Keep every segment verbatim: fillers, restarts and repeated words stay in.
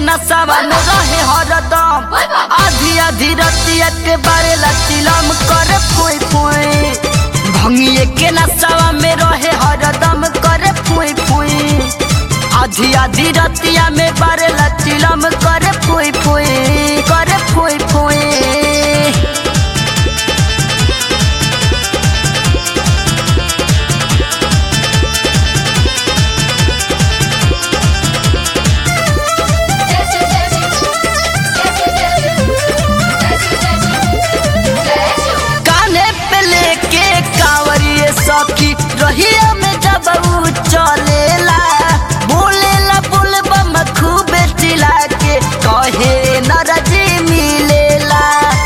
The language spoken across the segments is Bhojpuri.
नशा में रहे हरदम आधी आधी रतिया के बारे लचिलम करे फुई फुई भंगिए के नशा में रहे हरदम करे फुई फुई आधी आधी रतिया में बारे लचिलम करे फुई फुई करे फुई फुई सखी रहिया में जब उ चलेला बोलेला बोल बम खूबे चिल्ला के कहे नरजी मिलेला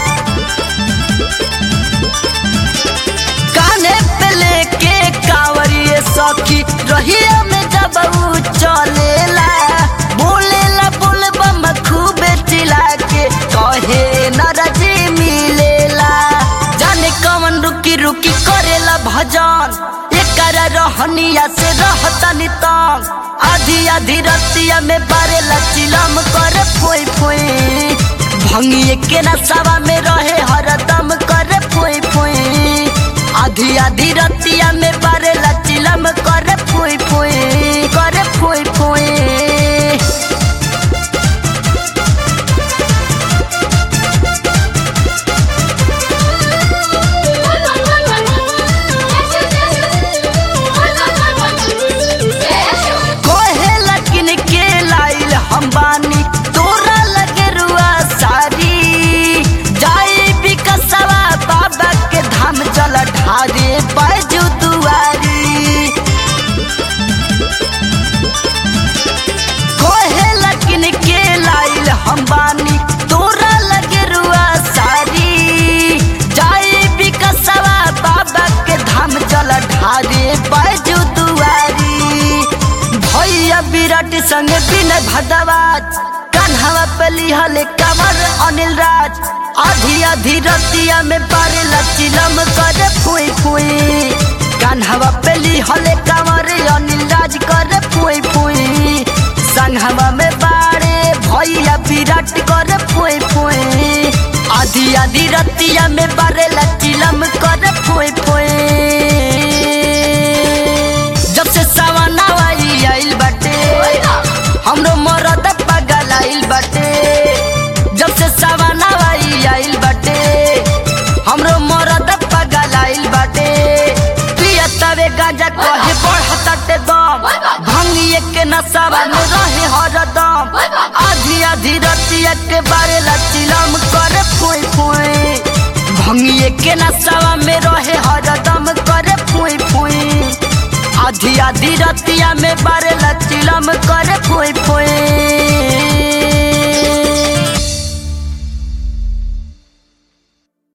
काने पे लेके कांवरिए सखी रहिया में जब उ चलेला बोलेला बोल बम खूबे चिल्ला के कहे नरजी मिलेला जाने कौन रुकी रुकी करेला भजन एकरा रहनिया से रहतनी तंग आधी आधी रतिया में बारे लचिलम करे फुई फुई भंगिए के नशा में रहे हरदम करे फुई फुई आधी आधी रतिया में बारे लचिलम करे फुई फुई करे फुई फुई ढारे बाजू दुआरी कोहे लकिन के लाइल हम बानी तोरा लगे रुआ सारी जाए बिकसवा बाबा के धाम चल ढारे बाजू दुआरी भैया विराट संग बिन भदवाज कान्हवा पली हले कमर अनिल राज आधी आधी रतिया में बारे लचिलम करे फुई फुई कान्हवा पेली हले कमर अनिल राज करे फुई फुई संघवा में बारे भैया विराट करे फुई फुई आधी आधी रतिया में बारे लचिलम करे फुई फुई जब से सवनावा आइल बाटे हमरो मरद पागल आइल बाटे जब से सवनावा आइल बाटे हमरो मरद पागल आइल बाटे पिया तवे गांजा कहे बढ़ताटे दम भंगिए के नशा में रहे हरदम आधी आधी रतिया के बारे लचिलम करे फुई फुई भंगिए के नशा में रहे हरदम करे फुई फुई आधी आधी रतिया में बारे लचिलम करे फुई फुई।